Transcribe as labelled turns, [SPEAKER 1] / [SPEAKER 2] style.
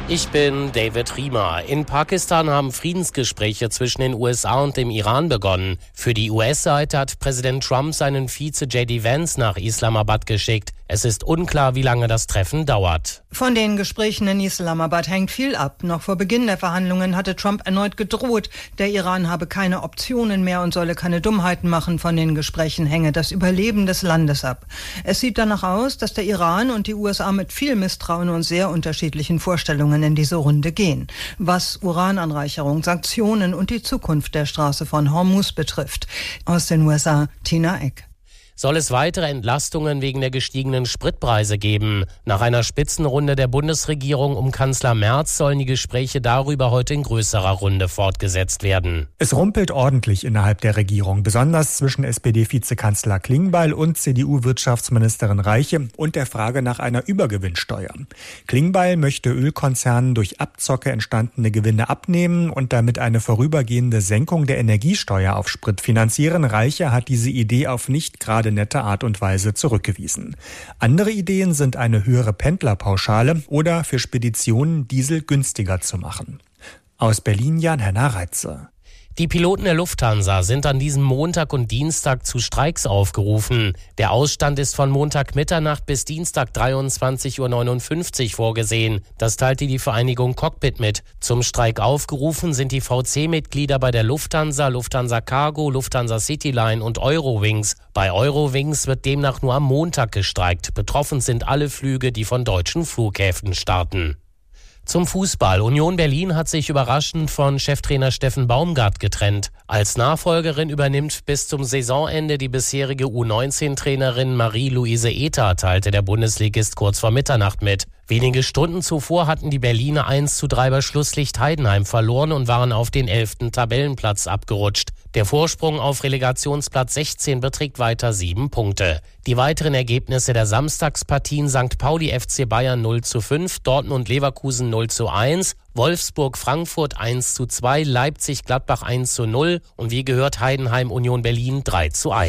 [SPEAKER 1] Ich bin David Riemer. In Pakistan haben Friedensgespräche zwischen den USA und dem Iran begonnen. Für die US-Seite hat Präsident Trump seinen Vize J.D. Vance nach Islamabad geschickt. Es ist unklar, wie lange das Treffen dauert.
[SPEAKER 2] Von den Gesprächen in Islamabad hängt viel ab. Noch vor Beginn der Verhandlungen hatte Trump erneut gedroht, der Iran habe keine Optionen mehr und solle keine Dummheiten machen. Von den Gesprächen hänge das Überleben des Landes ab. Es sieht danach aus, dass der Iran und die USA mit viel Misstrauen und sehr unterschiedlichen Vorstellungen in diese Runde gehen. Was Urananreicherung, Sanktionen und die Zukunft der Straße von Hormuz betrifft. Aus den USA, Tina Eck.
[SPEAKER 1] Soll es weitere Entlastungen wegen der gestiegenen Spritpreise geben? Nach einer Spitzenrunde der Bundesregierung um Kanzler Merz sollen die Gespräche darüber heute in größerer Runde fortgesetzt werden.
[SPEAKER 3] Es rumpelt ordentlich innerhalb der Regierung, besonders zwischen SPD-Vizekanzler Klingbeil und CDU-Wirtschaftsministerin Reiche und der Frage nach einer Übergewinnsteuer. Klingbeil möchte Ölkonzernen durch Abzocke entstandene Gewinne abnehmen und damit eine vorübergehende Senkung der Energiesteuer auf Sprit finanzieren. Reiche hat diese Idee auf nicht gerade nette Art und Weise zurückgewiesen. Andere Ideen sind eine höhere Pendlerpauschale oder für Speditionen Diesel günstiger zu machen. Aus Berlin Jan-Henner Reitze.
[SPEAKER 1] Die Piloten der Lufthansa sind an diesem Montag und Dienstag zu Streiks aufgerufen. Der Ausstand ist von Montag Mitternacht bis Dienstag 23:59 Uhr vorgesehen. Das teilte die Vereinigung Cockpit mit. Zum Streik aufgerufen sind die VC-Mitglieder bei der Lufthansa, Lufthansa Cargo, Lufthansa Cityline und Eurowings. Bei Eurowings wird demnach nur am Montag gestreikt. Betroffen sind alle Flüge, die von deutschen Flughäfen starten. Zum Fußball. Union Berlin hat sich überraschend von Cheftrainer Steffen Baumgart getrennt. Als Nachfolgerin übernimmt bis zum Saisonende die bisherige U19-Trainerin Marie-Louise Ether, teilte der Bundesligist kurz vor Mitternacht mit. Wenige Stunden zuvor hatten die Berliner 1:3 bei Schlusslicht Heidenheim verloren und waren auf den 11. Tabellenplatz abgerutscht. Der Vorsprung auf Relegationsplatz 16 beträgt weiter 7 Punkte. Die weiteren Ergebnisse der Samstagspartien: St. Pauli FC Bayern 0:5, Dortmund Leverkusen 0:1, Wolfsburg Frankfurt 1:2, Leipzig Gladbach 1:0 und wie gehört Heidenheim Union Berlin 3:1.